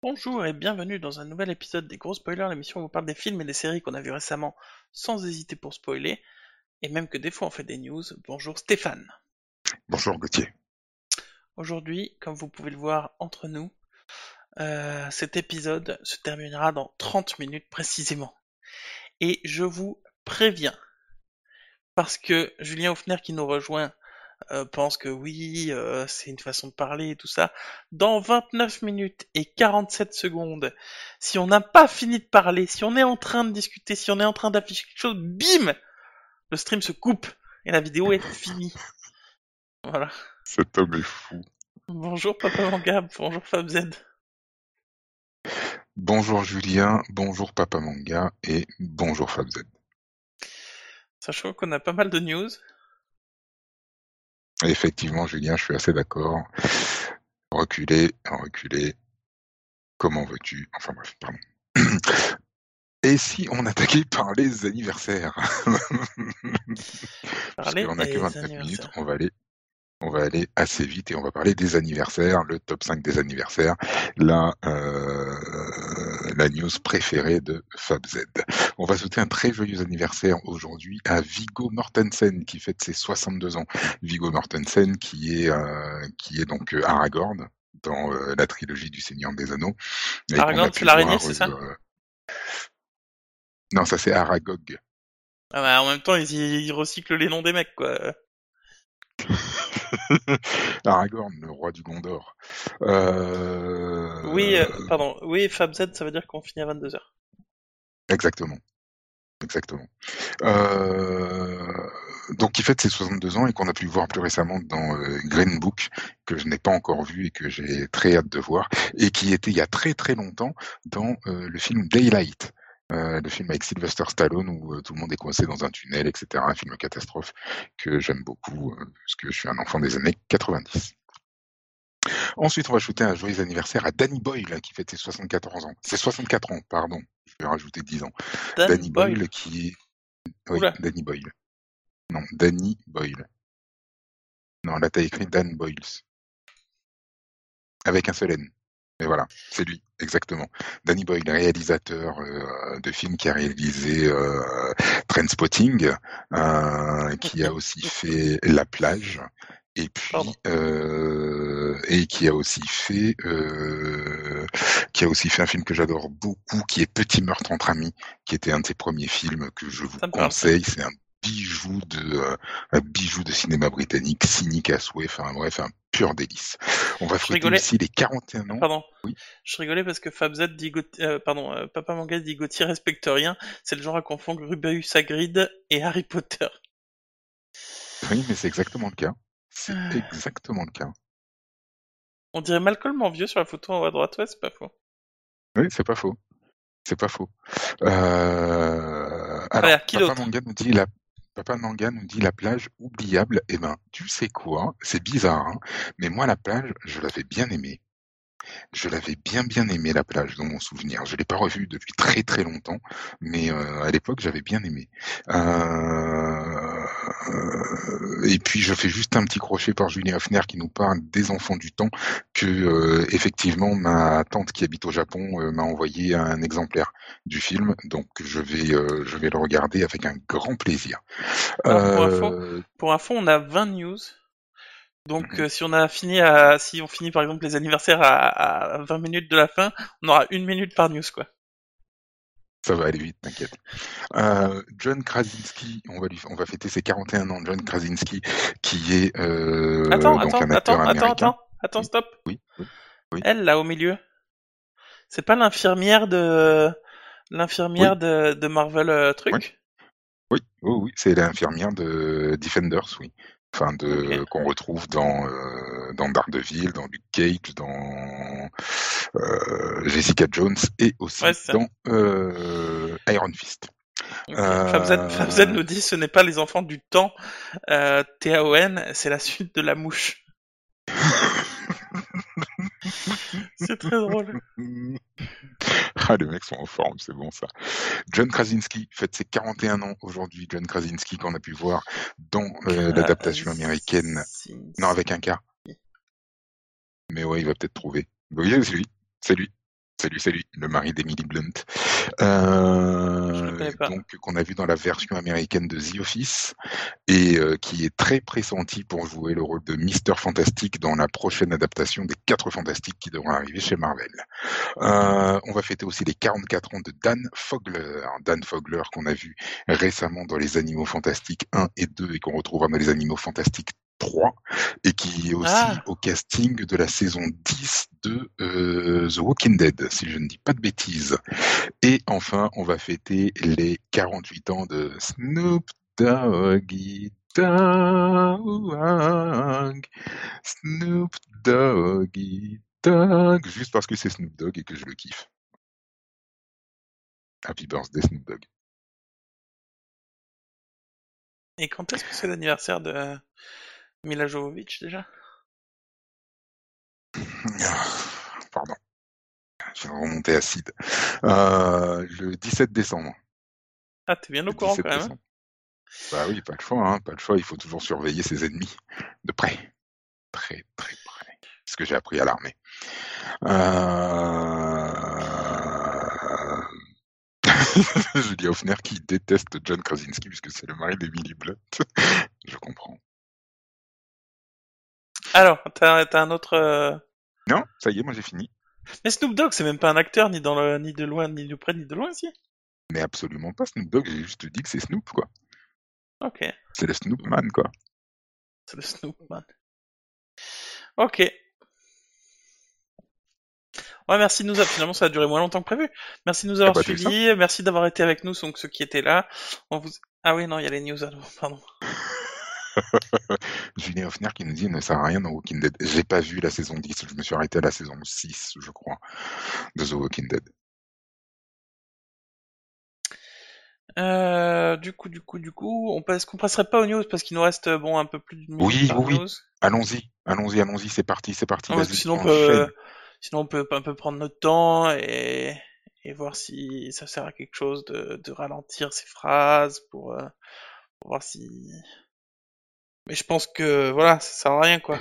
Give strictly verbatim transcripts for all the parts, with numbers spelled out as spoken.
Bonjour et bienvenue dans un nouvel épisode des Gros Spoilers, l'émission où on parle des films et des séries qu'on a vus récemment sans hésiter pour spoiler, et même que des fois on fait des news. Bonjour Stéphane. Bonjour Gauthier. Aujourd'hui, comme vous pouvez le voir entre nous, euh, cet épisode se terminera dans trente minutes précisément. Et je vous préviens, parce que Julien Hoffner qui nous rejoint euh, pense que oui, euh, c'est une façon de parler et tout ça. Dans vingt-neuf minutes et quarante-sept secondes, si on n'a pas fini de parler, si on est en train de discuter, si on est en train d'afficher quelque chose, bim, le stream se coupe et la vidéo est finie. Voilà. Cet homme est fou. Bonjour Papa Manga, bonjour FabZ. Bonjour Julien, bonjour Papa Manga et bonjour FabZ. Sachant qu'on a pas mal de news. Et effectivement Julien, je suis assez d'accord. Reculer, reculer, comment veux-tu? Enfin bref, pardon. Et si on attaquait par les anniversaires? Parler Puisqu'on n'a que des vingt-neuf minutes, anniversaires. on va aller on va aller assez vite et on va parler des anniversaires, le top cinq des anniversaires, la, euh, la news préférée de FabZ. On va souhaiter un très joyeux anniversaire aujourd'hui à Viggo Mortensen qui fête ses soixante-deux ans. Viggo Mortensen qui est, euh, qui est donc Aragorn dans euh, la trilogie du Seigneur des Anneaux. Et qu'on a Aragorn, c'est pu l'araignée, voir... c'est ça? Euh... Non, ça c'est Aragog. Ah bah en même temps, ils, ils recyclent les noms des mecs, quoi. Aragorn, le roi du Gondor. Oui, euh, Euh... pardon. Oui, FabZ, ça veut dire qu'on finit à vingt-deux heures. Exactement. Exactement. Euh, donc, il fête ses soixante-deux ans et qu'on a pu voir plus récemment dans euh, Green Book, que je n'ai pas encore vu et que j'ai très hâte de voir, et qui était il y a très très longtemps dans euh, le film Daylight, euh, le film avec Sylvester Stallone où euh, tout le monde est coincé dans un tunnel, et cetera. Un film catastrophe que j'aime beaucoup, euh, parce que je suis un enfant des années quatre-vingt-dix. Ensuite, on va shooter un joyeux anniversaire à Danny Boyle, qui fête ses soixante-quatorze ans. C'est soixante-quatre ans, pardon. Je vais rajouter dix ans. Danny Danny Boyle. Boyle qui est... Oui, Oula. Danny Boyle. Non, Danny Boyle. Non, là, t'as écrit Dan Boyles. Avec un seul N. Mais voilà, c'est lui, exactement. Danny Boyle, réalisateur euh, de films qui a réalisé euh, Trainspotting, euh, qui a aussi fait La Plage, et Pardon. puis euh, et qui a aussi fait euh, qui a aussi fait un film que j'adore beaucoup, qui est Petit meurtre entre amis, qui était un de ses premiers films que je vous Ça me parle, ça. conseille. C'est un bijou de euh, un bijou de cinéma britannique, cynique à souhait. Enfin bref, un pur délice. On va Je fêter rigolais. aussi les quarante et un ans. Pardon. Oui. Je rigolais parce que FabZ dit Gauthier, euh, pardon, euh, Papa Manga dit Gauthier respecte rien. C'est le genre à confondre Rubeus Hagrid et Harry Potter. Oui, mais c'est exactement le cas. C'est Euh, exactement le cas. On dirait Malcolm en vieux sur la photo en haut à droite, ouais, c'est pas faux. Oui, c'est pas faux. C'est pas faux. Euh... Alors, Regarde, qui Papa d'autre? Manga nous dit la Papa Manga nous dit la plage oubliable. Eh ben, tu sais quoi? C'est bizarre, hein, mais moi la plage, je l'avais bien aimée. Je l'avais bien bien aimé la plage dans mon souvenir. Je l'ai pas revu depuis très très longtemps, mais euh, à l'époque j'avais bien aimé. Euh... Et puis je fais juste un petit crochet par Julien Hoffner qui nous parle des Enfants du Temps, que euh, effectivement ma tante qui habite au Japon euh, m'a envoyé un exemplaire du film, donc je vais euh, je vais le regarder avec un grand plaisir. Alors pour info, Euh... pour info, on a vingt news. Donc euh, si on a fini à, si on finit par exemple les anniversaires à, à vingt minutes de la fin, on aura une minute par news, quoi. Ça va aller vite, t'inquiète. Euh, John Krasinski, on va lui, on va fêter ses quarante et un ans. John Krasinski, qui est euh, Attends, donc attends, un acteur attends, attends, américain. attends, attends, Oui, stop. oui, oui, oui, Elle là au milieu, c'est pas l'infirmière de oui, l'infirmière de, de Marvel euh, oui, truc? oui, oui, oui, c'est l'infirmière de Defenders, oui. Enfin, Ok. de qu'on retrouve dans euh, dans Daredevil, dans Luke Cage, dans euh, Jessica Jones et Ouais, aussi c'est ça. dans euh, Iron Fist. Ok. Fabzet, Fabzet Euh, nous dit ce n'est pas les enfants du temps. Euh, T A O N, c'est la suite de la mouche. C'est très drôle. Ah, les mecs sont en forme, c'est bon ça. John Krasinski fête ses quarante et un ans aujourd'hui. John Krasinski qu'on a pu voir dans euh, l'adaptation américaine. Non, Krasinski. avec un K. Mais ouais, il va peut-être trouver. Oui, c'est lui. C'est lui. Salut, salut, le mari d'Emily Blunt. Euh, Je ne connais pas. Donc, qu'on a vu dans la version américaine de The Office et euh, qui est très pressenti pour jouer le rôle de Mister Fantastic dans la prochaine adaptation des Quatre Fantastiques qui devront arriver chez Marvel. Euh, on va fêter aussi les quarante-quatre ans de Dan Fogler. Dan Fogler qu'on a vu récemment dans Les Animaux Fantastiques un et deux et qu'on retrouvera dans Les Animaux Fantastiques trois et qui est aussi Ah. au casting de la saison dix de euh, The Walking Dead, si je ne dis pas de bêtises. Et enfin, on va fêter les quarante-huit ans de Snoop Doggy Dogg. Snoop Doggy Dogg, juste parce que c'est Snoop Dogg et que je le kiffe. Happy birthday Snoop Dogg. Et quand est-ce que c'est l'anniversaire de Mila Jovovich déjà? Pardon. Je vais remonter acide. Euh, le dix-sept décembre. Ah, t'es bien au Le courant dix-sept quand même. décembre. Bah oui, pas le choix, hein, pas le choix. Il faut toujours surveiller ses ennemis de près, très très près. C'est ce que j'ai appris à l'armée. Euh... Julia Hoffner qui déteste John Krasinski puisque c'est le mari d'Emily Blunt. Je comprends. Alors, t'as, t'as un autre. Euh... Non, ça y est, moi j'ai fini. Mais Snoop Dogg, c'est même pas un acteur, ni dans le, ni de loin, ni de près, ni de loin, si. Mais absolument pas Snoop Dogg, j'ai juste dit que c'est Snoop, quoi. Ok. C'est le Snoop Man, quoi. C'est le Snoop Man. Ok. Ouais, merci de nous avoir. Finalement, ça a duré moins longtemps que prévu. Merci de nous avoir Ah bah, t'as vu ça suivis. Merci d'avoir été avec nous, donc ceux qui étaient là. On vous... Ah oui, non, il y a les news. Alors, pardon. Julien Hoffner qui nous dit ne sert à rien dans Walking Dead. J'ai pas vu la saison dix, je me suis arrêté à la saison six, je crois, de The Walking Dead. Euh, du coup, du coup, du coup, on peut... est-ce qu'on passerait pas aux news parce qu'il nous reste bon un peu plus d'une minute Oui, par oui, oui. news. Allons-y, allons-y, allons-y, c'est parti, c'est parti, Non, parce que vas-y, sinon on enchaîne. peut, sinon on peut un peu prendre notre temps et, et voir si ça sert à quelque chose de, de ralentir ces phrases pour, euh, pour voir si. Mais je pense que voilà, ça sert à rien quoi.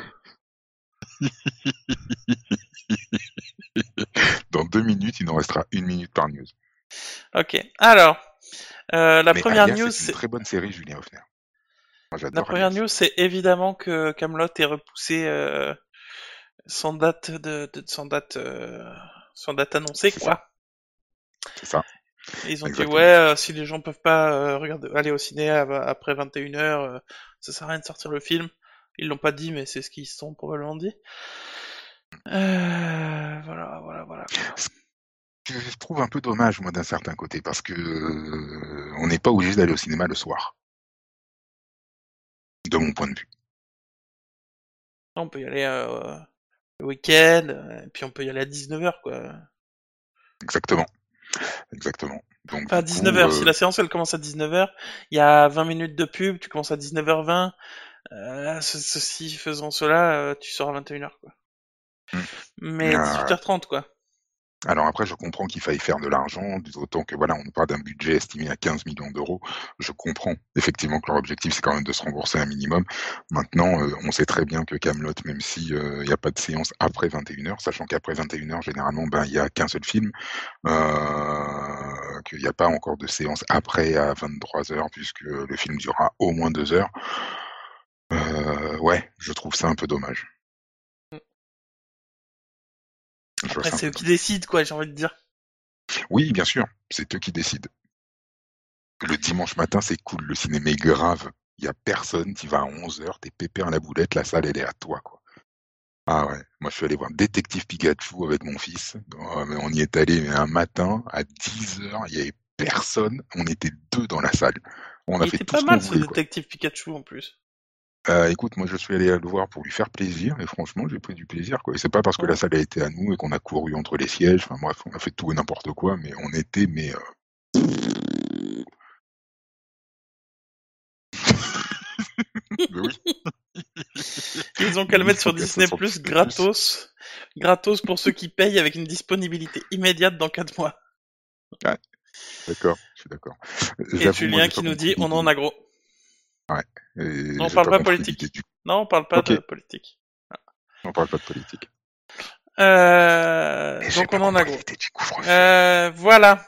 Dans deux minutes, il nous restera une minute par news. Ok. Alors, euh, la Mais première Alias, news, c'est une c'est très bonne série, Julien Hoffner. Moi, la j'adore première Alias. news, c'est évidemment que Camelot est repoussé euh, sans date de, de sans date euh, sans date annoncée C'est ça, quoi. c'est ça, Et ils ont dit ouais, exactement. euh, si les gens peuvent pas euh, regarder, aller au ciné à- après vingt et une heures, euh, ça sert à rien de sortir le film. Ils l'ont pas dit, mais c'est ce qu'ils se sont probablement dit. Euh, voilà, voilà, voilà. Quoi. Ce que je trouve un peu dommage, moi, d'un certain côté, parce que euh, on n'est pas obligé d'aller au cinéma le soir, de mon point de vue. On peut y aller euh, le week-end, euh, et puis on peut y aller à dix-neuf heures, quoi. Exactement, exactement. Donc Enfin, du dix-neuf coup, heures. Si euh, la séance elle commence à dix-neuf heures, il y a vingt minutes de pub, tu commences à dix-neuf heures vingt. Euh, ce- ceci faisant cela, euh, tu sors à vingt et une heures, quoi. hmm, Mais dix-huit euh, heures trente, quoi. alors après, je comprends qu'il faille faire de l'argent, d'autant que voilà, on parle d'un budget estimé à quinze millions d'euros. Je comprends effectivement que leur objectif, c'est quand même de se rembourser un minimum. Maintenant, euh, on sait très bien que Camelot, même si il n'y a pas de séance après vingt et une heures, sachant qu'après vingt et une heures, généralement, ben il y a qu'un seul film, euh, qu'il n'y a pas encore de séance après à vingt-trois heures, puisque le film durera au moins deux heures. Euh, ouais, je trouve ça un peu dommage. Je trouve Après, ça un c'est peu eux qui dommage. décident, quoi, j'ai envie de dire. Oui, bien sûr, c'est eux qui décident. Le dimanche matin, c'est cool, le cinéma est grave. Il y a personne, tu vas à onze heures, t'es pépère à la boulette, la salle elle est à toi, quoi. Ah ouais, moi je suis allé voir Détective Pikachu avec mon fils. Oh, mais on y est allé un matin à dix heures, il y avait personne, on était deux dans la salle. On a Il fait était tout pas ce qu'on mal, ce voulait, quoi. détective Pikachu, en plus. Euh, écoute, moi je suis allé le voir pour lui faire plaisir, et franchement j'ai pris du plaisir, quoi. Et c'est pas parce que la Ouais. salle a été à nous et qu'on a couru entre les sièges, enfin bref, on a fait tout et n'importe quoi, mais on était, mais... Euh... mais oui. Ils ont qu'à Mais le oui, mettre faut sur que ça Disney+, sorte Disney+. gratos. Gratos pour ceux qui payent avec une disponibilité immédiate dans quatre mois. Ouais, d'accord, je suis d'accord. Et J'avoue, moi, Julien j'ai pas qui nous compris dit, on en l'idée. a gros. Ouais, Non, et on j'ai parle pas pas compris l'idée politique. du. Non, on parle pas Ok, de politique. on parle pas de politique. Euh, Et j'ai donc pas on en a compris gros. l'idée du couvre-feu. Euh, voilà.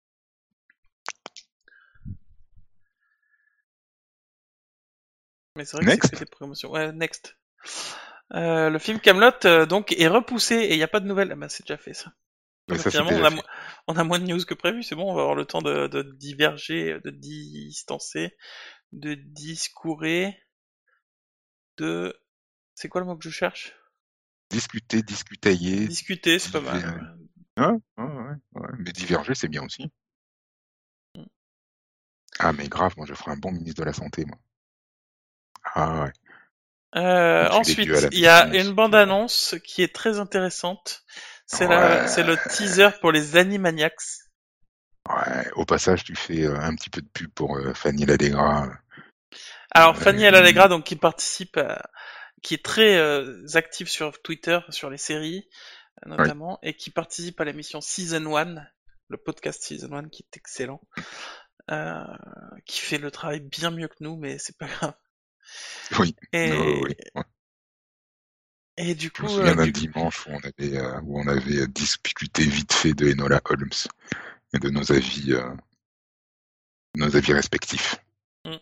Mais c'est vrai que c'est que Next. des promotions. Ouais, next. Euh, le film Camelot euh, donc est repoussé et il n'y a pas de nouvelles. Ah bah c'est déjà fait ça. Ah Mais bah, ça, c'est finalement on déjà a, mo- fait. on a moins de news que prévu, c'est bon, on va avoir le temps de, de diverger, de distancer, de discourir, de... C'est quoi le mot que je cherche? Discuter, discutailler, Discuter, c'est pas diver... mal. Ouais, ouais, ouais, ouais. Mais diverger, c'est bien aussi. Ouais. Ah, mais grave, moi, je ferais un bon ministre de la Santé, moi. Ah ouais. Euh, On tue les vieux à ensuite, la il y a maison, une c'est bon. bande-annonce qui est très intéressante. C'est la, c'est le Ouais, teaser pour les Animaniacs. ouais. Au passage, tu fais euh, un petit peu de pub pour euh, Fanny Ladégra. Alors Fanny Euh, Allegra, donc qui participe, à- qui est très euh, active sur Twitter, sur les séries oui, notamment, et qui participe à l'émission Season un, le podcast Season un qui est excellent, euh, qui fait le travail bien mieux que nous, mais c'est pas grave. oui, euh, Et, oui. Ouais. et du Je me coup, souviens euh, d'un du, dimanche où on avait, euh, où on avait discuté vite fait de Enola Holmes et de nos avis, euh, nos avis respectifs. hmm,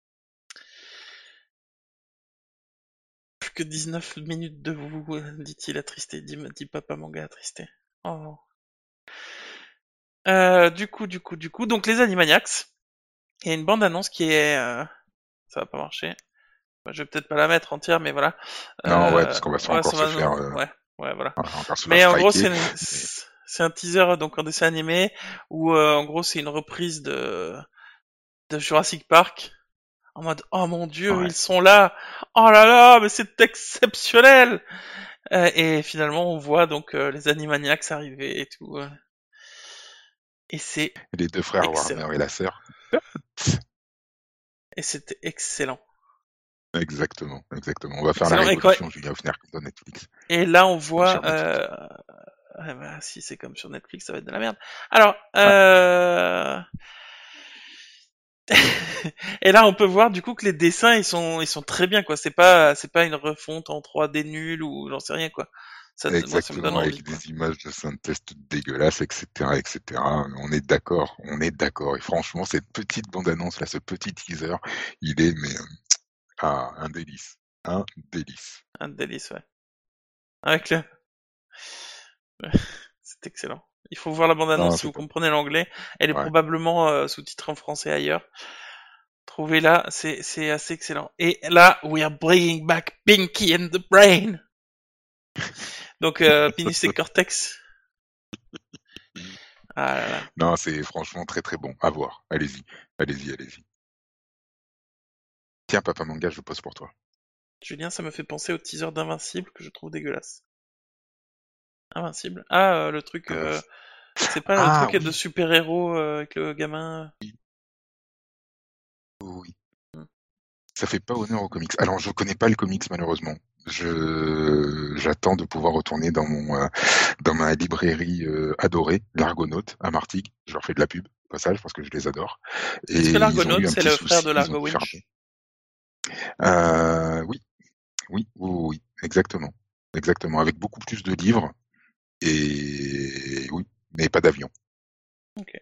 plus que dix-neuf minutes de vous, euh, dit-il attristé, dit, dit Papa Manga attristé. Oh. Euh, du coup, du coup, du coup, donc les Animaniacs, il y a une bande-annonce qui est... euh, ça va pas marcher. Bah, je vais peut-être pas la mettre entière, mais voilà. Non, ouais, Euh, parce qu'on va se- ouais, ça encore se va, faire, non, euh, ouais, ouais, voilà. voilà, encore se faire Mais en gros, striker. c'est une- Mais c'est un teaser donc en dessin animé où euh, en gros c'est une reprise de de Jurassic Park en mode oh mon dieu ouais, ils sont là, oh là là mais c'est exceptionnel. Euh, et finalement on voit donc euh, les Animaniacs arriver et tout euh, et c'est les deux frères excellent Warner et la sœur. et c'était excellent Exactement, exactement. On va faire la excellent et quoi révolution Julia Hoffner comme dans Netflix, et là on comme voit sur Netflix. euh, ouais, bah, si c'est comme sur Netflix ça va être de la merde alors Ouais, euh et là, on peut voir du coup que les dessins ils sont ils sont très bien quoi. C'est pas c'est pas une refonte en trois D nulle ou j'en sais rien quoi. Ça moi ça me donne exactement, envie avec quoi. des images de synthèse toutes dégueulasses, et cetera, et cetera. On est d'accord, on est d'accord. Et franchement, cette petite bande-annonce là, ce petit teaser, il est mais euh, ah, un délice, un délice. Un délice ouais. Avec le c'est excellent. Il faut voir la bande-annonce Non, si c'est vous top. comprenez l'anglais. Elle est Ouais. probablement euh, sous-titrée en français ailleurs. Trouvez-la, c'est c'est assez excellent. Et là, we are bringing back Pinky and the Brain. Donc euh, Pinus et Cortex. Ah là là. Non, c'est franchement très très bon. À voir. Allez-y, allez-y, allez-y. Tiens, Papa Manga, je pose pour toi. Julien, ça me fait penser au teaser d'Invincible que je trouve dégueulasse. Invincible. Ah, euh, le truc, Ah, bah, euh, c'est- c'est pas le ah, truc de oui, super-héros euh, avec le gamin. oui, oui. Hmm. Ça fait pas honneur aux comics. Alors, je connais pas le comics malheureusement. Je j'attends de pouvoir retourner dans mon euh, dans ma librairie euh, adorée, l'Argonaute à Martigues. Je leur fais de la pub, au passage, parce que je les adore. Et Est-ce que ils ont eu l'Argonaute, un c'est petit le frère de souci, ils ont l'Argo dû fermer. Winch? Euh, oui, oui, oui, oui, oui, exactement, exactement, avec beaucoup plus de livres et oui, mais pas d'avion. Ok.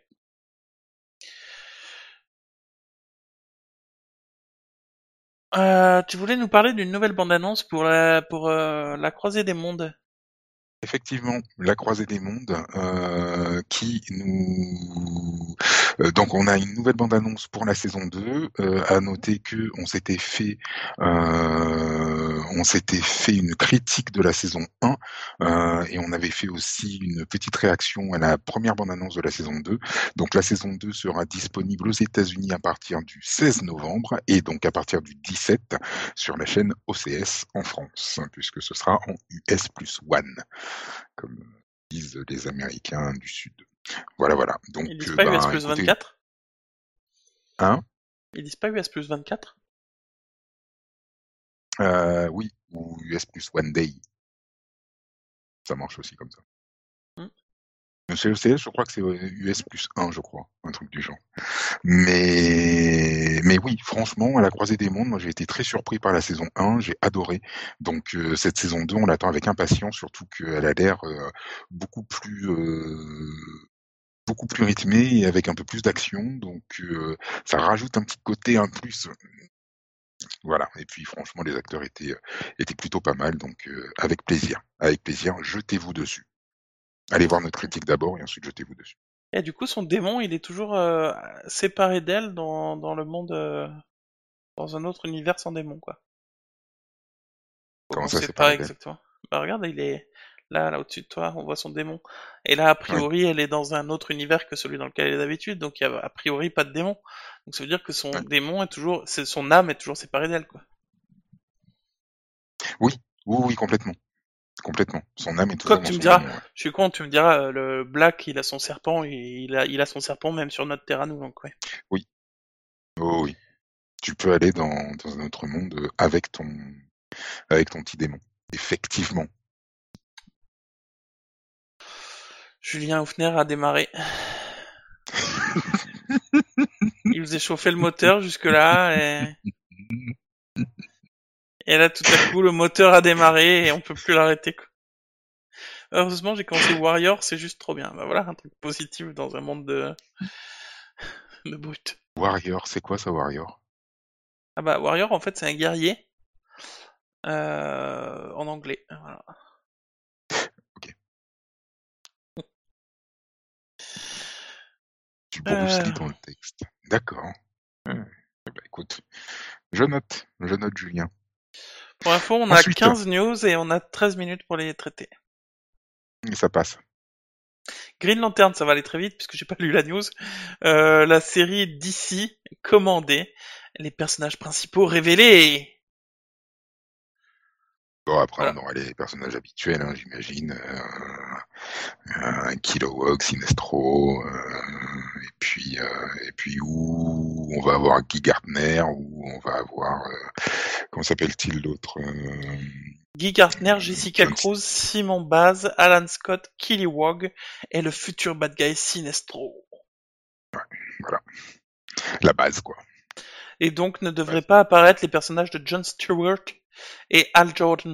Euh, tu voulais nous parler d'une nouvelle bande-annonce pour la, pour euh, la Croisée des Mondes. Effectivement, la croisée des mondes euh, qui nous euh, donc on a une nouvelle bande-annonce pour la saison deux. Euh, à noter que on s'était fait euh, on s'était fait une critique de la saison un euh, et on avait fait aussi une petite réaction à la première bande-annonce de la saison deux. Donc la saison deux sera disponible aux États-Unis à partir du seize novembre et donc à partir du dix-sept sur la chaîne O C S en France, puisque ce sera en U S plus one comme disent les Américains du Sud. Voilà, voilà. Donc, Ils disent euh, pas U S ben, plus écoutez, vingt-quatre? hein, Ils disent pas U S plus vingt-quatre? euh, oui, ou U S plus One Day, ça marche aussi comme ça. Hmm. C E C S, je crois que c'est U S plus un, je crois, un truc du genre. Mais, mais oui, franchement, à la croisée des mondes, moi j'ai été très surpris par la saison un, j'ai adoré. Donc euh, cette saison deux, on l'attend avec impatience, surtout qu'elle a l'air euh, beaucoup plus euh, beaucoup plus rythmée et avec un peu plus d'action. Donc euh, ça rajoute un petit côté un plus. Voilà. Et puis franchement, les acteurs étaient étaient plutôt pas mal, donc euh, avec plaisir, avec plaisir, jetez-vous dessus. Allez voir notre critique d'abord et ensuite jetez-vous dessus. Et du coup, son démon, il est toujours euh, séparé d'elle dans, dans le monde, euh, dans un autre univers sans démon, quoi. Donc Comment on ça, sait c'est pas pareil d'elle? exactement. Bah regarde, il est là, là au-dessus de toi, on voit son démon. Et là, a Oui, priori, elle est dans un autre univers que celui dans lequel elle est d'habitude, donc il y a a priori pas de démon. Donc ça veut dire que son oui, démon est toujours, c'est son âme est toujours séparée d'elle, quoi. oui, oui, oui, complètement, complètement. Son âme est Quoi toujours que dans tu me son diras, démon. Ouais. je suis con, tu me diras, euh, le Black, il a son serpent, et il a, il a son serpent même sur notre terre à nous, donc ouais. Oui, oh, oui. Tu peux aller dans, dans un autre monde euh, avec ton avec ton petit démon. Effectivement. Julien Houfner a démarré. Il faisait chauffer le moteur jusque-là, et... et là, tout à coup, le moteur a démarré, et on peut plus l'arrêter, quoi. Heureusement, j'ai commencé Warrior, c'est juste trop bien. Bah voilà, un truc positif dans un monde de, de brut. Warrior, c'est quoi ça, Warrior? Ah bah, Warrior, en fait, c'est un guerrier, euh, en anglais. Voilà. Ok. Du Bruce Euh, Lee dans le texte. D'accord. Hmm. Eh ben, écoute, je note, je note Julien. pour info, on a Ensuite, quinze news et on a treize minutes pour les traiter. ça passe. Green Lantern, ça va aller très vite puisque j'ai pas lu la news. Euh, la série D C commandée, les personnages principaux révélés. Bon, après, Voilà. on aura les personnages habituels, hein, j'imagine. Euh, Kilowog, Sinestro, euh, et puis, euh, et puis où on va avoir Guy Gardner, où on va avoir, euh, comment s'appelle-t-il l'autre euh, Guy Gardner, Jessica John... Cruz, Simon Baz, Alan Scott, Kilowog et le futur bad guy Sinestro. Ouais, voilà, la base, quoi. Et donc ne devraient Base. pas apparaître les personnages de Jon Stewart et Hal Jordan.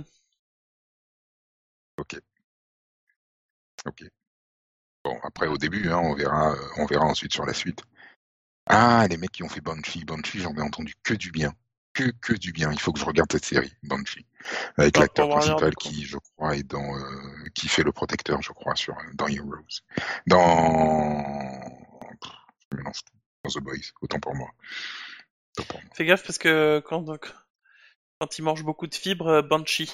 Ok, ok. Bon, après, au début, hein, on verra, euh, on verra ensuite sur la suite. Ah, les mecs qui ont fait Banshee, Banshee, j'en ai entendu que du bien. Que, que du bien. Il faut que je regarde cette série, Banshee. Avec Pas l'acteur pour Warrior du principal coup. qui, je crois, est dans, euh, qui fait le protecteur, je crois, sur, dans Heroes. Dans, Pff, je mélange tout. Dans The Boys, autant pour moi. Autant pour moi. Fais gaffe parce que quand, quand il mange beaucoup de fibres, euh, Banshee.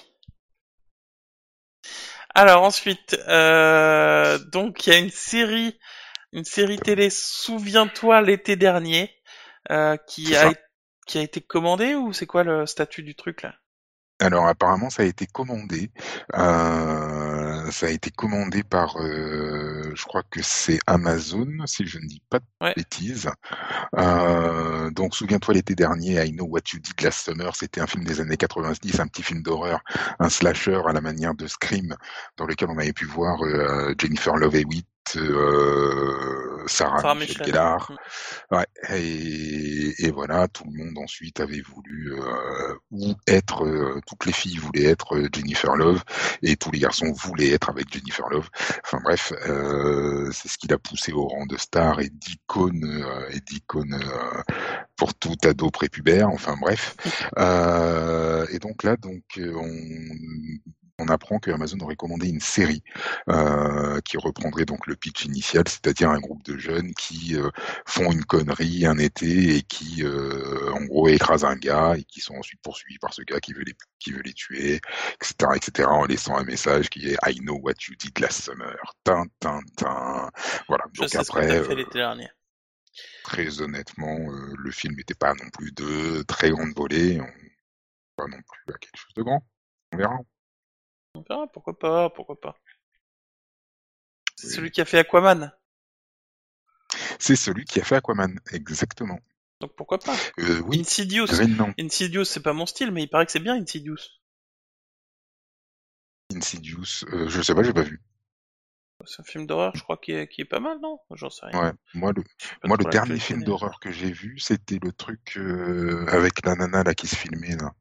Alors ensuite, euh, donc il y a une série, une série télé, souviens-toi l'été dernier, euh, qui C'est a ça. qui a été commandée ou c'est quoi le statut du truc là? Alors apparemment ça a été commandé, euh, ça a été commandé par, euh, je crois que c'est Amazon si je ne dis pas de Ouais. bêtises. Euh, donc souviens-toi l'été dernier, I Know What You Did Last Summer, c'était un film des années quatre-vingt-dix, un petit film d'horreur, un slasher à la manière de Scream, dans lequel on avait pu voir euh, Jennifer Love Hewitt, euh, Sarah Sarah Michelle Michel. Gellar. Mm. Ouais, et, et voilà, tout le monde ensuite avait voulu euh, ou être, euh, toutes les filles voulaient être euh, Jennifer Love et tous les garçons voulaient être avec Jennifer Love. Enfin bref, euh, c'est ce qui l'a poussé au rang de star et d'icône euh, et d'icône euh, pour tout ado prépubère. Enfin bref, euh, et donc là, donc on on apprend que Amazon aurait commandé une série euh, qui reprendrait donc le pitch initial, c'est-à-dire un groupe de jeunes qui euh, font une connerie un été et qui, euh, en gros, écrasent un gars et qui sont ensuite poursuivis par ce gars qui veut les, qui veut les tuer, et cetera, et cetera, en laissant un message qui est I know what you did last summer. Tin, tin, tin. Voilà. Je Donc sais ce que t'as après, fait euh, l'été dernier. très honnêtement, euh, le film n'était pas non plus de très grande volée. On pas non plus à quelque chose de grand. On verra. On verra, pourquoi pas, pourquoi pas. C'est Oui, celui oui. qui a fait Aquaman, C'est celui qui a fait Aquaman, exactement. donc pourquoi pas. Euh, oui, Insidious, Green Lantern. Insidious c'est pas mon style, mais il paraît que c'est bien Insidious. Insidious, euh, je sais pas, j'ai pas vu. C'est un film d'horreur, je crois, qui est, qui est pas mal, non? J'en sais rien. Ouais. Moi, le, Pas moi, le trop dernier l'actualité film des- d'horreur que j'ai vu, c'était le truc euh, avec la nana là qui se filmait là.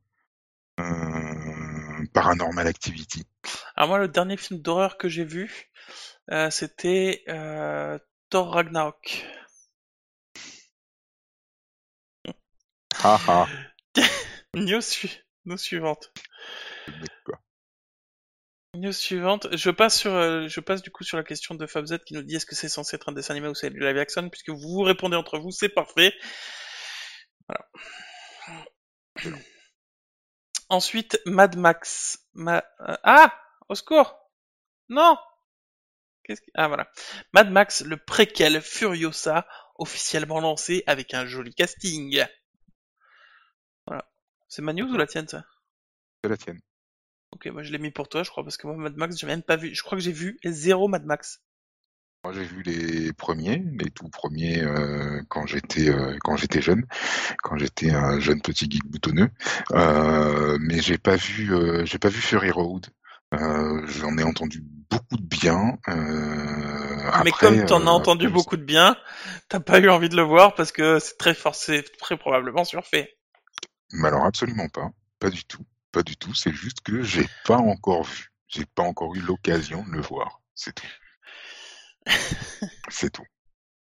Euh, Paranormal Activity. Alors moi, le dernier film d'horreur que j'ai vu, euh, c'était euh, Thor Ragnarok. Haha, News, su- news suivante. le mec quoi. News suivante. Je passe sur, euh, je passe du coup sur la question de FabZ qui nous dit est-ce que c'est censé être un dessin animé ou c'est du live action, puisque vous vous répondez entre vous, c'est parfait. Voilà. Excellent. Ensuite, Mad Max. Ma... euh, Ah, au secours. Non. Qu'est-ce que... Ah voilà. Mad Max, le préquel Furiosa, officiellement lancé avec un joli casting. Voilà. C'est ma news ou D'accord. la tienne ça? C'est la tienne. Ok, moi je l'ai mis pour toi, je crois, parce que moi Mad Max, j'ai même pas vu. Je crois que j'ai vu zéro Mad Max. Moi, j'ai vu les premiers, les tout premiers euh, quand j'étais euh, quand j'étais jeune, quand j'étais un jeune petit geek boutonneux. Euh, mais j'ai pas vu euh, j'ai pas vu Fury Road. Euh, j'en ai entendu beaucoup de bien. Euh, Mais après, comme t'en as euh, entendu après, je sais beaucoup de bien, t'as pas eu envie de le voir parce que c'est très fort, c'est très probablement surfait. Mais alors absolument pas, pas du tout, pas du tout. C'est juste que j'ai pas encore vu, j'ai pas encore eu l'occasion de le voir. C'est tout, c'est tout.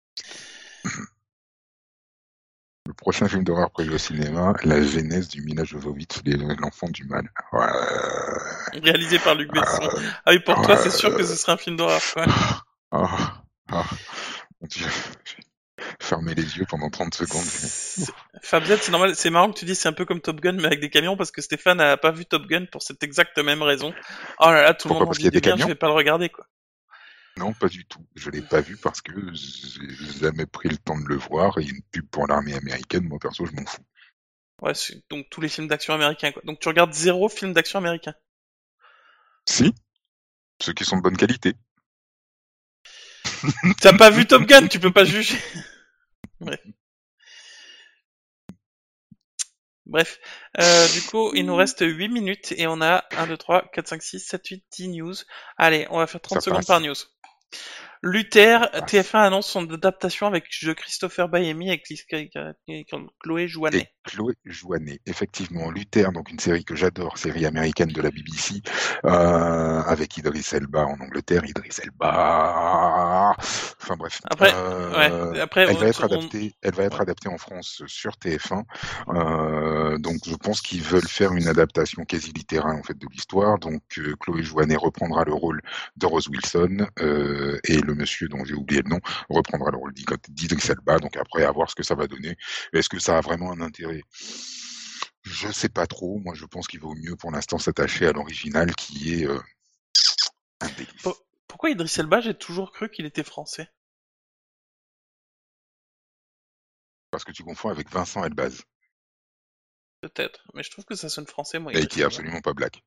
Le prochain film d'horreur prévu au cinéma, La Genèse du Mila Jovovich, les- l'enfant du mal. Ouais, Réalisé par Luc Besson. ouais, Ah oui, pour toi, c'est sûr que ouais. ce serait un film d'horreur, quoi. Ah, ah, mon Dieu. Fermer les yeux pendant trente secondes. C'est- Fabzet, c'est normal, c'est marrant que tu dis c'est un peu comme Top Gun mais avec des camions parce que Stéphane a pas vu Top Gun pour cette exacte même raison. Oh là là, tout le monde Pourquoi? m'en Parce qu'il dit y a du des bien, je camions? vais pas le regarder quoi. Non, pas du tout. Je l'ai pas vu parce que j'ai jamais pris le temps de le voir. Et une pub pour l'armée américaine, moi perso, je m'en fous. Ouais, c'est- donc tous les films d'action américains quoi. Donc tu regardes zéro film d'action américain. Si, ceux qui sont de bonne qualité. T'as pas vu Top Gun, tu peux pas juger. Ouais. Bref, euh, du coup, il nous reste huit minutes et on a un, deux, trois, quatre, cinq, six, sept, huit, dix news. Allez, on va faire trente Ça secondes passe, par news. Luther, ça passe. T F un annonce son adaptation avec jeu Christopher Baemi et Chloé Et Jouanet. Chloé Jouanet, effectivement, Luther, donc une série que j'adore, série américaine de la B B C, euh, avec Idris Elba en Angleterre, Idris Elba. Enfin bref, Après, euh, ouais, après, elle on, va être on- adaptée, elle va être ouais. adaptée en France sur T F un. Euh, donc je pense qu'ils veulent faire une adaptation quasi littérale en fait de l'histoire. Donc euh, Chloé Jouanet reprendra le rôle de Rose Wilson euh, et le monsieur dont j'ai oublié le nom reprendra le rôle d'Idris Elba. Donc après à voir ce que ça va donner. Est-ce que ça a vraiment un intérêt? Je sais pas trop. Moi, je pense qu'il vaut mieux pour l'instant s'attacher à l'original qui est euh, un délice. Po- Pourquoi Idriss Elba, j'ai toujours cru qu'il était français? Parce que tu confonds avec Vincent Elbaz, Peut-être, mais je trouve que ça sonne français, moi, et Idriss qui est Elba. absolument pas black.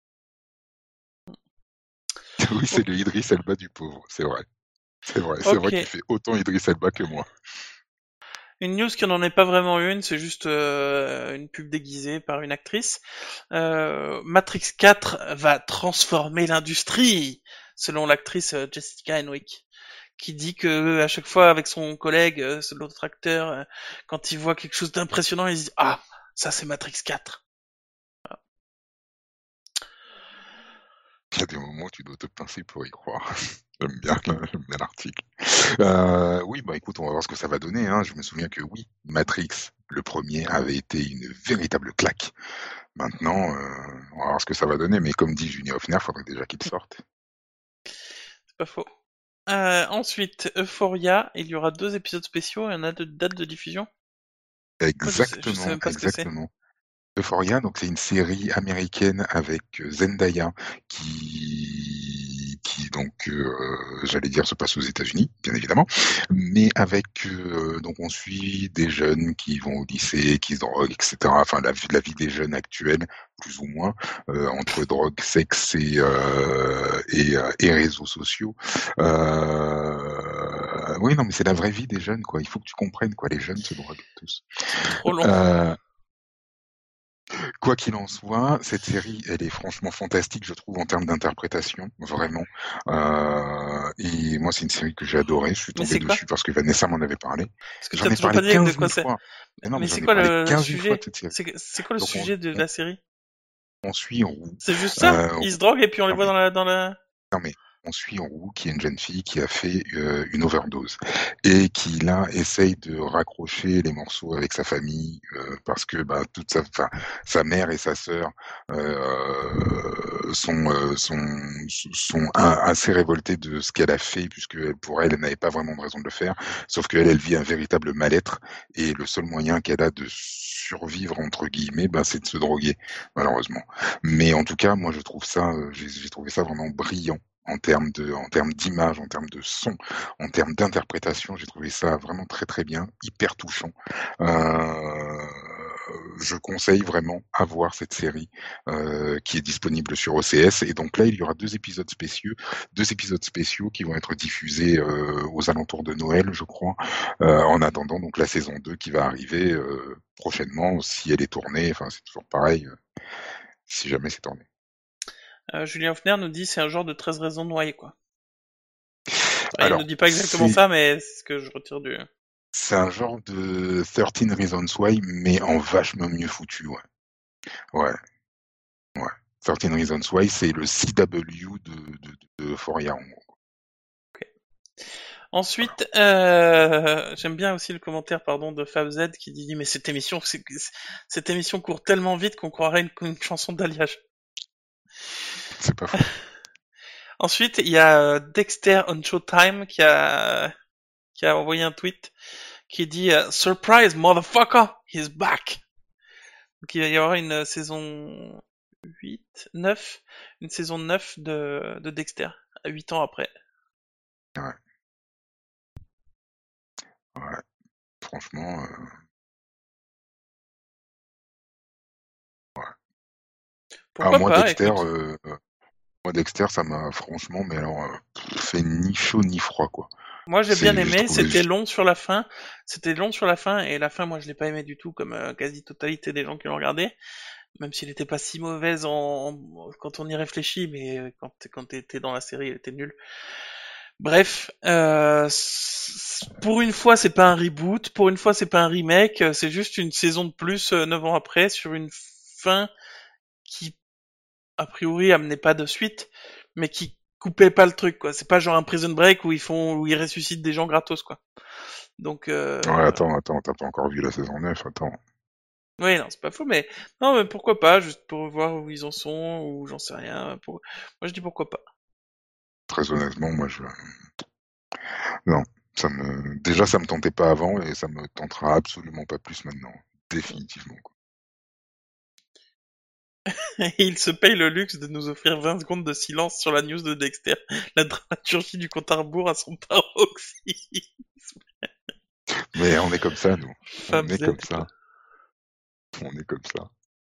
Oui, c'est Ok, le Idriss Elba du pauvre, c'est vrai. C'est vrai, c'est ok. vrai qu'il fait autant Idriss Elba que moi. Une news qui n'en est pas vraiment une, c'est juste euh, une pub déguisée par une actrice. Euh, Matrix quatre va transformer l'industrie, selon l'actrice euh, Jessica Henwick, qui dit que à chaque fois avec son collègue, euh, l'autre acteur, euh, quand il voit quelque chose d'impressionnant, il se dit ah ça c'est Matrix quatre. Il y a des moments où tu dois te pincer pour y croire. J'aime bien, j'aime bien l'article. Euh, oui, bah écoute, on va voir ce que ça va donner. Hein. Je me souviens que oui, Matrix, le premier, avait été une véritable claque. Maintenant, euh, on va voir ce que ça va donner. Mais comme dit Junior Hoffner, faudrait déjà qu'il sorte. C'est pas faux. Euh, ensuite, Euphoria, il y aura deux épisodes spéciaux et on a de date de diffusion. Moi je sais, je sais Exactement, même pas ce que c'est. exactement. Euphoria, donc c'est une série américaine avec euh, Zendaya qui, qui donc, euh, j'allais dire, se passe aux États-Unis, bien évidemment, mais avec euh, donc on suit des jeunes qui vont au lycée, qui se droguent, et cetera. Enfin, la, vie- la vie des jeunes actuels, plus ou moins, euh, entre drogue, sexe et euh, et, euh, et réseaux sociaux. Euh, oui, non, mais c'est la vraie vie des jeunes, quoi. Il faut que tu comprennes, quoi. Les jeunes se droguent tous. C'est trop long. Euh, quoi qu'il en soit, cette série, elle est franchement fantastique, je trouve, en termes d'interprétation, vraiment. Euh, et moi, c'est une série que j'ai adorée. Je suis Mais tombé c'est quoi? dessus parce que Vanessa m'en avait parlé. Parce que J'en t'as ai toujours parlé pas dit de quinze quoi mille c'est. fois. Mais non, mais Mais j'en c'est ai quoi parlé le quinze mille fois de sujet? cette série. C'est c'est quoi le Donc, on, sujet de on, la série? on suit Roux. C'est juste ça? Euh, Ils se droguent et puis on les non, voit mais dans la dans la. Non mais on suit Roux, qui est une jeune fille qui a fait euh, une overdose et qui là essaye de raccrocher les morceaux avec sa famille euh, parce que bah, toute sa, enfin, sa mère et sa sœur euh, sont euh, sont sont un- assez révoltées de ce qu'elle a fait puisque pour elle elle n'avait pas vraiment de raison de le faire, sauf qu'elle elle vit un véritable mal-être et le seul moyen qu'elle a de survivre entre guillemets, bah, c'est de se droguer malheureusement. Mais en tout cas, moi je trouve ça, euh, j'ai j'ai trouvé ça vraiment brillant en termes de, en termes d'image, en termes de son, en termes d'interprétation. J'ai trouvé ça vraiment très très bien, hyper touchant. Euh, je conseille vraiment à voir cette série euh, qui est disponible sur O C S. Et donc là, il y aura deux épisodes spéciaux, deux épisodes spéciaux qui vont être diffusés euh, aux alentours de Noël, je crois. Euh, en attendant donc la saison deux qui va arriver euh, prochainement, si elle est tournée. Enfin, c'est toujours pareil, euh, si jamais c'est tourné. Euh, Julien Hoffner nous dit c'est un genre de treize raisons de noyer quoi. Ouais, il nous Alors, dit pas exactement c'est ça, mais c'est ce que je retire du. C'est un genre de thirteen Reasons Why, mais en vachement mieux foutu, ouais. Ouais, ouais. thirteen Reasons Why, c'est le C W de, de, de Euphoria, en gros. Ok. Voilà. Ensuite, euh, j'aime bien aussi le commentaire pardon de FabZ qui dit mais cette émission, c'est- cette émission court tellement vite qu'on croirait une, une chanson d'alliage. C'est pas faux. Ensuite, il y a euh, Dexter on Showtime qui a qui a envoyé un tweet qui dit euh, Surprise motherfucker, he's back. Donc il va y avoir une euh, saison huit, neuf, une saison neuf de, de Dexter, huit ans après. Ouais, ouais. Franchement, euh, ouais. Ah, Pourquoi moi, pas, Dexter, écoute. euh, euh, moi, Dexter, ça m'a franchement, mais alors, euh, fait ni chaud ni froid, quoi. Moi j'ai bien C'est, j'ai aimé, trouvé, c'était long sur la fin, c'était long sur la fin, et la fin moi je l'ai pas aimé du tout, comme euh, quasi-totalité des gens qui l'ont regardé, même s'il était pas si mauvaise en, en- quand on y réfléchit, mais euh, quand, quand t'étais dans la série, il était nul. Bref, euh, c- pour une fois c'est pas un reboot, pour une fois c'est pas un remake, euh, c'est juste une saison de plus euh, neuf ans après sur une fin qui a priori amenait pas de suite, mais qui coupait pas le truc quoi. C'est pas genre un Prison Break où ils font où ils ressuscitent des gens gratos quoi. Donc ouais, euh... attends, attends, t'as pas encore vu la saison neuf, attends. oui non c'est pas faux, mais non mais pourquoi pas juste pour voir où ils en sont ou j'en sais rien. Pour... Moi je dis pourquoi pas. Très honnêtement, moi, je, non. Ça me, déjà, ça me tentait pas avant et ça me tentera absolument pas plus maintenant. Définitivement, quoi. Et il se paye le luxe de nous offrir vingt secondes de silence sur la news de Dexter. La dramaturgie du compte à rebours à son paroxysme. Mais on est comme ça, nous. On Fab est Z comme quoi. ça. On est comme ça.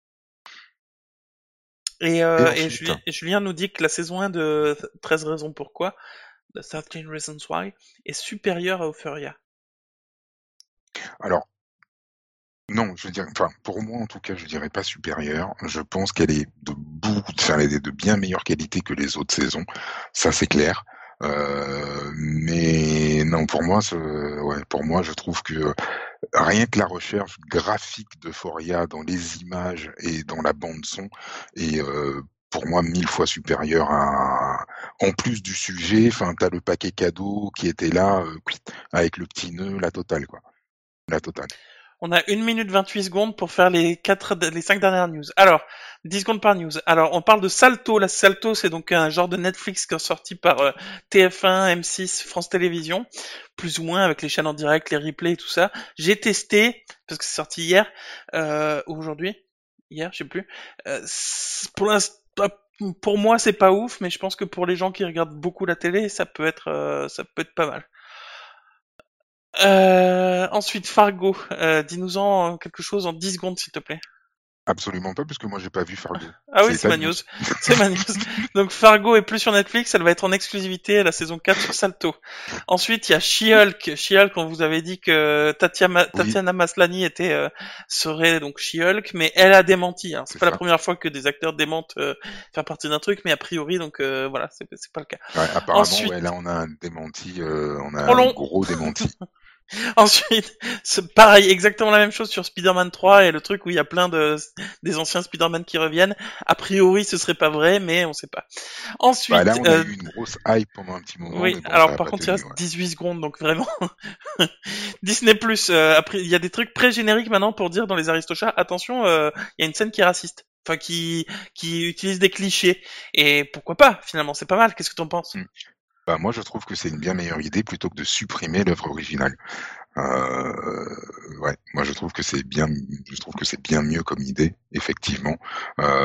Et, Et euh, et ensuite, Julien, et Julien nous dit que la saison un de treize raisons pourquoi, de thirteen Reasons Why, est supérieure à Euphoria. alors, non, je veux dire, enfin, pour moi, en tout cas, je dirais pas supérieure. Je pense qu'elle est de beaucoup, enfin, elle est de bien meilleure qualité que les autres saisons. Ça, c'est clair. Euh, mais non, pour moi, ce, ouais, pour moi, je trouve que rien que la recherche graphique d'Euphoria dans les images et dans la bande son est euh, pour moi mille fois supérieure à. En plus du sujet, enfin, t'as le paquet cadeau qui était là, euh, avec le petit nœud, la totale, quoi. La totale. On a une minute vingt-huit secondes pour faire les quatre, les cinq dernières news. Alors, dix secondes par news. Alors, on parle de Salto. La Salto, c'est donc un genre de Netflix qui est sorti par euh, T F un, M six, France Télévisions, plus ou moins avec les chaînes en direct, les replays et tout ça. J'ai testé parce que c'est sorti hier euh, ou aujourd'hui. Hier, je sais plus. Euh, pour l'instant, pour moi, c'est pas ouf, mais je pense que pour les gens qui regardent beaucoup la télé, ça peut être, euh, ça peut être pas mal. Euh, ensuite, Fargo, euh, dis-nous-en quelque chose en dix secondes, s'il te plaît. Absolument pas, puisque moi j'ai pas vu Fargo. Ah oui, C'est c'est ta ma news. news. C'est ma news. Donc Fargo est plus sur Netflix, elle va être en exclusivité à la saison quatre sur Salto. Ensuite, il y a She-Hulk. She-Hulk, on vous avait dit que Tatiana, Oui, Tatiana Maslany était euh, serait donc She-Hulk, mais elle a démenti. Hein. C'est c'est pas la ça. première fois que des acteurs démentent euh, faire partie d'un truc, mais a priori, donc euh, voilà, c'est c'est pas le cas. Ouais, apparemment, ouais, Ensuite, là on a un démenti, euh, on a trop un long. gros démenti. Ensuite, c'est pareil, exactement la même chose sur Spider-Man trois et le truc où il y a plein de des anciens Spider-Man qui reviennent. A priori, ce serait pas vrai, mais on sait pas. Bah là, Ensuite, on a euh, eu une grosse hype pendant un petit moment, oui, mais bon, ça alors a par pas contre, il tenu. reste Ouais. dix-huit secondes, donc vraiment. Disney Plus, euh, après, il y a des trucs pré-génériques maintenant pour dire dans les Aristochats, attention, euh, il y a une scène qui est raciste. Enfin, qui, qui utilise des clichés. Et pourquoi pas, finalement, c'est pas mal. Qu'est-ce que t'en penses? Mm. Bah moi, je trouve que c'est une bien meilleure idée plutôt que de supprimer l'œuvre originale. Euh, ouais, moi je trouve que c'est bien, je trouve que c'est bien mieux comme idée, effectivement. Euh,